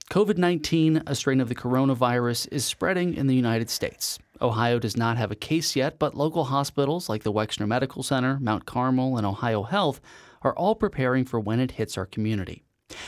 COVID-19, a strain of the coronavirus, is spreading in the United States. Ohio does not have a case yet, but local hospitals like the Wexner Medical Center, Mount Carmel, and Ohio Health are all preparing for when it hits our community.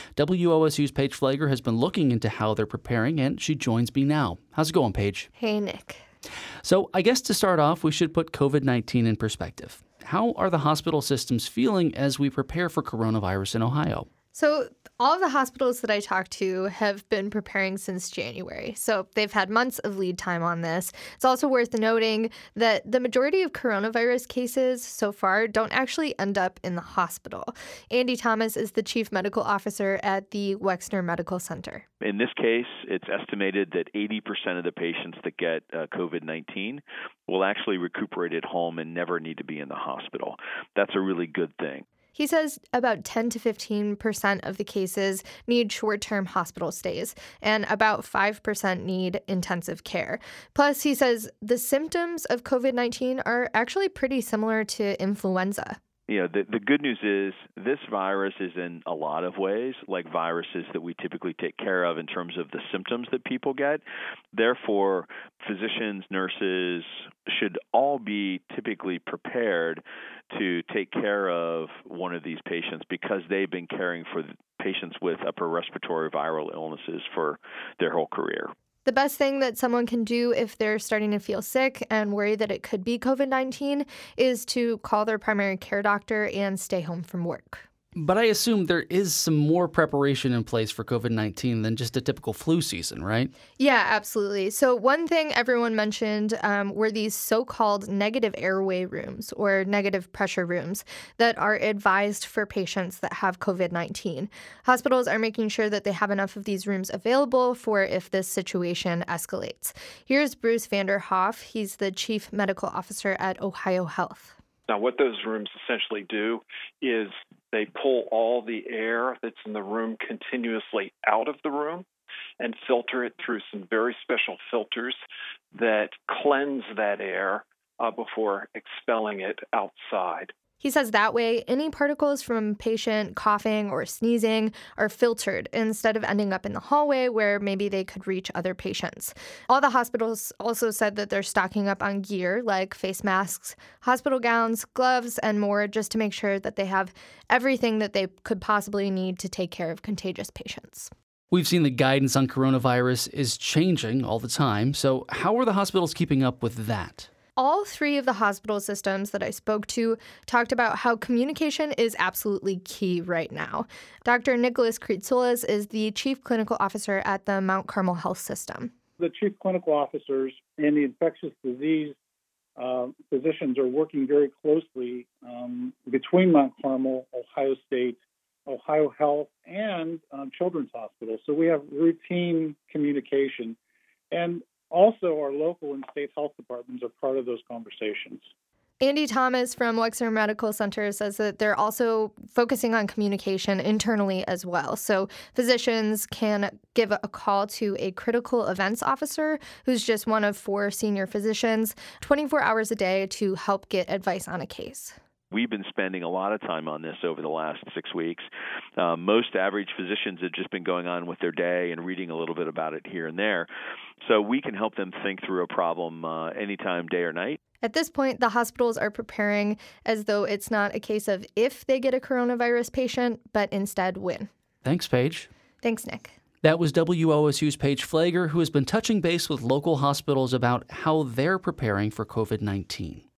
WOSU's Paige Pfleger has been looking into how they're preparing, and she joins me now. How's it going, Paige? Hey, Nick. So I guess to start off, we should put COVID-19 in perspective. How are the hospital systems feeling as we prepare for coronavirus in Ohio? So all of the hospitals that I talked to have been preparing since January. So they've had months of lead time on this. It's also worth noting that the majority of coronavirus cases so far don't actually end up in the hospital. Andy Thomas is the chief medical officer at the Wexner Medical Center. In this case, it's estimated that 80% of the patients that get COVID-19 will actually recuperate at home and never need to be in the hospital. That's a really good thing. He says about 10 to 15% of the cases need short-term hospital stays, and about 5% need intensive care. Plus, he says the symptoms of COVID-19 are actually pretty similar to influenza. The good news is this virus is in a lot of ways like viruses that we typically take care of in terms of the symptoms that people get. Therefore, physicians, nurses should all be typically prepared to take care of one of these patients because they've been caring for patients with upper respiratory viral illnesses for their whole career. The best thing that someone can do if they're starting to feel sick and worry that it could be COVID-19 is to call their primary care doctor and stay home from work. But I assume there is some more preparation in place for COVID-19 than just a typical flu season, right? Yeah, absolutely. So one thing everyone mentioned were these so-called negative airway rooms or negative pressure rooms that are advised for patients that have COVID-19. Hospitals are making sure that they have enough of these rooms available for if this situation escalates. Here's Bruce Vanderhoff. He's the chief medical officer at Ohio Health. Now, what those rooms essentially do is they pull all the air that's in the room continuously out of the room and filter it through some very special filters that cleanse that air before expelling it outside. He says that way, any particles from patient coughing or sneezing are filtered instead of ending up in the hallway where maybe they could reach other patients. All the hospitals also said that they're stocking up on gear like face masks, hospital gowns, gloves, and more just to make sure that they have everything that they could possibly need to take care of contagious patients. We've seen the guidance on coronavirus is changing all the time, so how are the hospitals keeping up with that? All three of the hospital systems that I spoke to talked about how communication is absolutely key right now. Dr. Nicholas Kritsulas is the chief clinical officer at the Mount Carmel Health System. The chief clinical officers and the infectious disease physicians are working very closely between Mount Carmel, Ohio State, Ohio Health, and Children's Hospital. So we have routine communication. And also, our local and state health departments are part of those conversations. Andy Thomas from Wexner Medical Center says that they're also focusing on communication internally as well. So physicians can give a call to a critical events officer who's just one of 4 senior physicians 24 hours a day to help get advice on a case. We've been spending a lot of time on this over the last 6 weeks. Most average physicians have just been going on with their day and reading a little bit about it here and there. So we can help them think through a problem anytime, day or night. At this point, the hospitals are preparing as though it's not a case of if they get a coronavirus patient, but instead when. Thanks, Paige. Thanks, Nick. That was WOSU's Paige Pfleger, who has been touching base with local hospitals about how they're preparing for COVID-19.